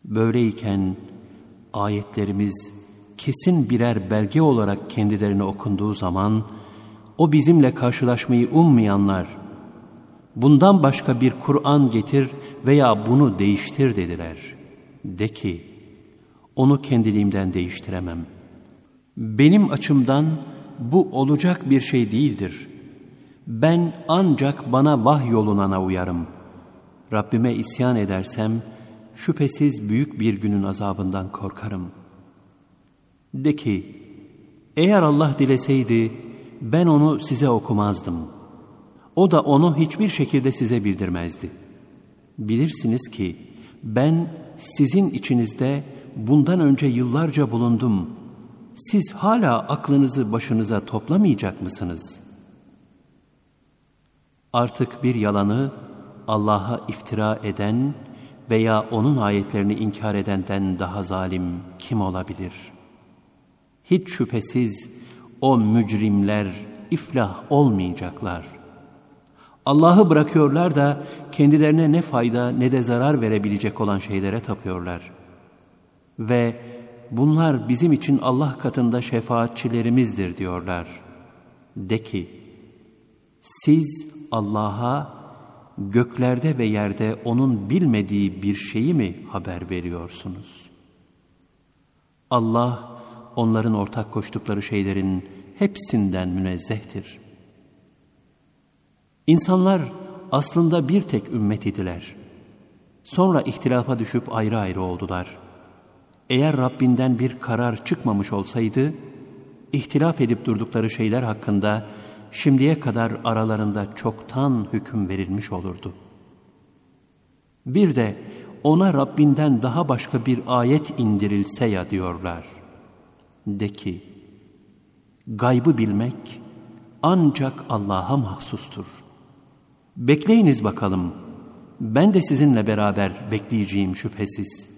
Böyleyken ayetlerimiz kesin birer belge olarak kendilerine okunduğu zaman o bizimle karşılaşmayı ummayanlar, bundan başka bir Kur'an getir veya bunu değiştir dediler. De ki, onu kendiliğimden değiştiremem. Benim açımdan bu olacak bir şey değildir. Ben ancak bana vahyolunana uyarım. Rabbime isyan edersem şüphesiz büyük bir günün azabından korkarım. De ki, eğer Allah dileseydi ben onu size okumazdım. O da onu hiçbir şekilde size bildirmezdi. Bilirsiniz ki ben sizin içinizde bundan önce yıllarca bulundum. Siz hala aklınızı başınıza toplamayacak mısınız? Artık bir yalanı Allah'a iftira eden veya onun ayetlerini inkar edenden daha zalim kim olabilir? Hiç şüphesiz o mücrimler iflah olmayacaklar. Allah'ı bırakıyorlar da kendilerine ne fayda ne de zarar verebilecek olan şeylere tapıyorlar. Ve bunlar bizim için Allah katında şefaatçilerimizdir diyorlar. De ki, siz Allah'a göklerde ve yerde onun bilmediği bir şeyi mi haber veriyorsunuz? Allah onların ortak koştukları şeylerin hepsinden münezzehtir. İnsanlar aslında bir tek ümmet idiler. Sonra ihtilafa düşüp ayrı ayrı oldular. Eğer Rabbinden bir karar çıkmamış olsaydı, ihtilaf edip durdukları şeyler hakkında şimdiye kadar aralarında çoktan hüküm verilmiş olurdu. Bir de ona Rabbinden daha başka bir ayet indirilse ya diyorlar. De ki, gaybı bilmek ancak Allah'a mahsustur. Bekleyiniz bakalım, ben de sizinle beraber bekleyeceğim şüphesiz.